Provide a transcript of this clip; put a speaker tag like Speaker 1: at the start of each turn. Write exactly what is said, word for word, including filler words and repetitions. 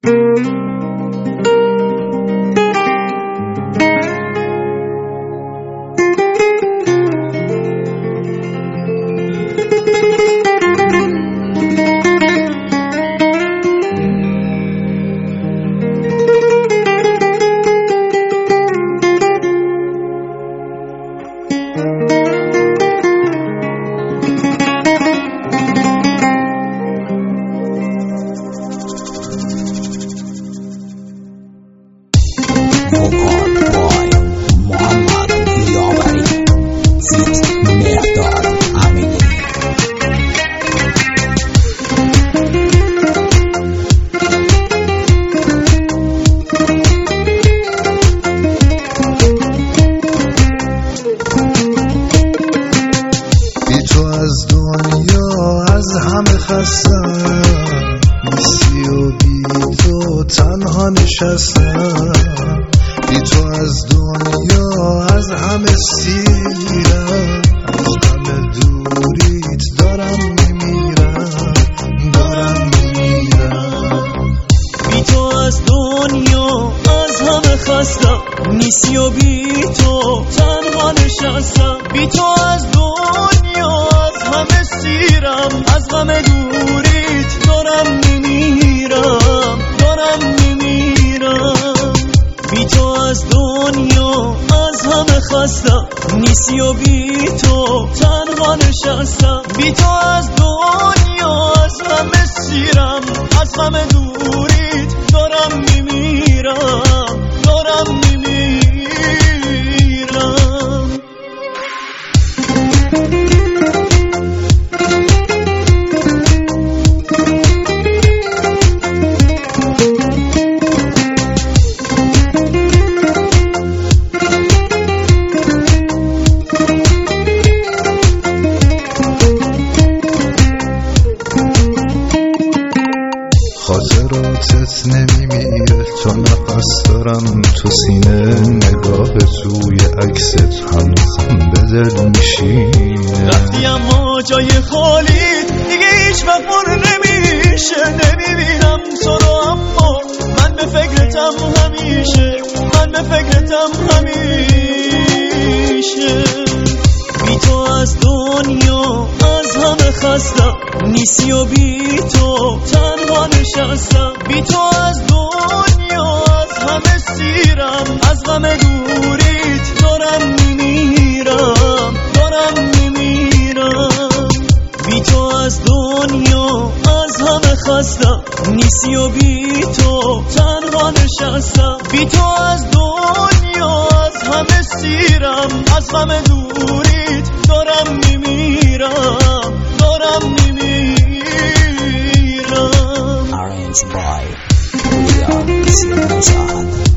Speaker 1: تنها نشستم بی تو از دنیا از همه سیرم، از همه دوریت دارم میمیرم دارم میمیرم.
Speaker 2: بی تو از دنیا از همه خستم نیستی و بی تو تنها نشستم. بی تو از دنیا از همه سیرم، از غم دوریت دارم میمیرم دارم میمیرم. بی تو از دنیا از همه خستم نیستی و بی تو تنها نشستم. بی تو از دنیا از همه سیرم، از غم دوریت دارم میمیرم دارم میمیرم.
Speaker 1: خاطراتت نمیمیره تا نفس دارم تو سینه، نگاه توی عکست هنوزم به دل میشینه.
Speaker 2: رفتی اما جای خالی دیگه هیچ وقت پر نمیشه، نمیبینم تو رو اما من به فکرتم همیشه، من به فکرتم همیشه. بی تو از دنیا از همه خستم نیستی و بی تو تنها نشستم. بی تو از دنیا از همه سیرم، از غم دوریت دارم میمیرم دارم میمیرم. بی تو از دنیا از همه خستم نیستی و بی تو تنها نشستم. بی تو از دنیا از همه سیرم، از غم دوریت دارم میمیرم دارم میمیرم.
Speaker 3: Arranged by Ria Sinosad.